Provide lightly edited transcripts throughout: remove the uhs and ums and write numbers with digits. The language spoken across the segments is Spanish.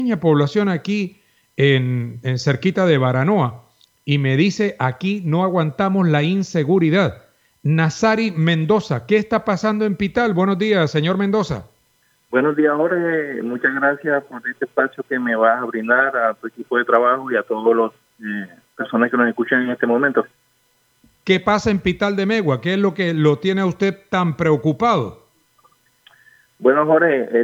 pequeña población aquí en cerquita de Baranoa y me dice, aquí no aguantamos la inseguridad. Nazari Mendoza, ¿qué está pasando en Pital? Buenos días, señor Mendoza. Buenos días, Jorge. Muchas gracias por este espacio que me vas a brindar a tu equipo de trabajo y a todas las personas que nos escuchan en este momento. ¿Qué pasa en Pital de Megua? ¿Qué es lo que lo tiene a usted tan preocupado? Bueno, Jorge,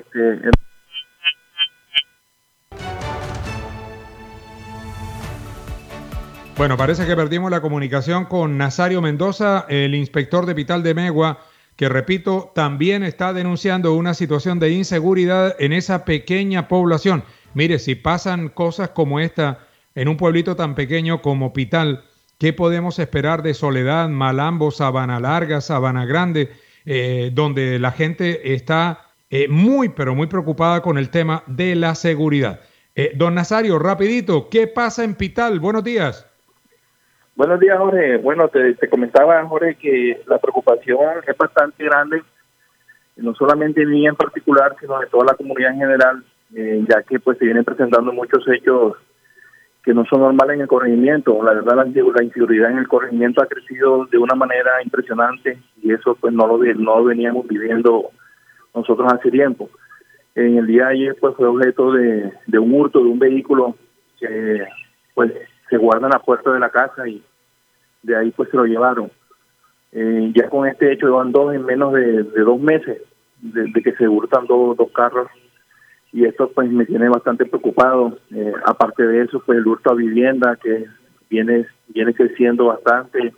Bueno, parece que perdimos la comunicación con Nazario Mendoza, el inspector de Pital de Megua, que repito, también está denunciando una situación de inseguridad en esa pequeña población. Mire, si pasan cosas como esta en un pueblito tan pequeño como Pital, ¿qué podemos esperar de Soledad, Malambo, Sabana Larga, Sabana Grande, donde la gente está muy, pero muy preocupada con el tema de la seguridad? Don Nazario, rapidito, ¿qué pasa en Pital? Buenos días. buenos días, Jorge. Bueno, te comentaba, Jorge, que la preocupación es bastante grande, no solamente mía en particular, sino de toda la comunidad en general, ya que pues se vienen presentando muchos hechos que no son normales en el corregimiento. La verdad, la inseguridad en el corregimiento ha crecido de una manera impresionante y eso pues no lo veníamos viviendo nosotros hace tiempo. En el día de ayer pues fue objeto de un hurto de un vehículo que pues se guarda en la puerta de la casa y de ahí pues se lo llevaron. Ya con este hecho van dos en menos de 2 meses de que se hurtan dos carros y esto pues me tiene bastante preocupado. Aparte de eso, pues el hurto a vivienda que viene creciendo bastante.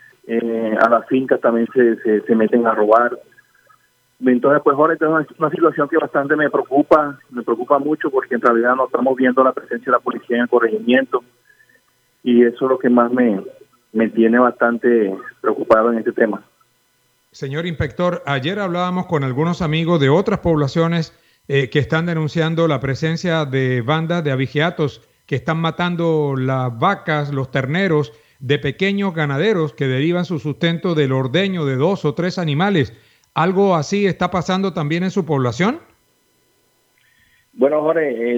A las fincas también se meten a robar. Entonces, pues ahora es una situación que bastante me preocupa mucho porque en realidad no estamos viendo la presencia de la policía en el corregimiento y eso es lo que más me tiene bastante preocupado en este tema. Señor inspector, ayer hablábamos con algunos amigos de otras poblaciones que están denunciando la presencia de bandas de abigeatos que están matando las vacas, los terneros de pequeños ganaderos que derivan su sustento del ordeño de 2 o 3 animales. ¿Algo así está pasando también en su población? Bueno, Jorge,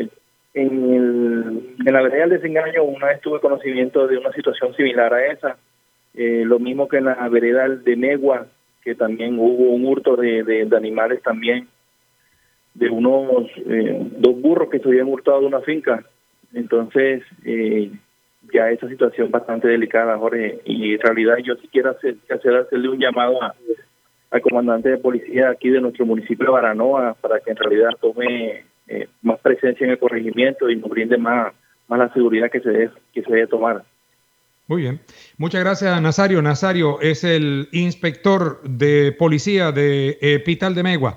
en la vereda del Desengaño una vez tuve conocimiento de una situación similar a esa, lo mismo que en la vereda de Megua, que también hubo un hurto de animales también, de unos 2 burros que se habían hurtado de una finca. Entonces, ya esa situación bastante delicada, Jorge, y en realidad yo sí quiero hacerle un llamado al comandante de policía aquí de nuestro municipio de Baranoa para que en realidad tome más presencia en el corregimiento y nos brinde más la seguridad que se debe tomar. Muy bien. Muchas gracias, Nazario. Nazario es el inspector de policía de Pital de Megua.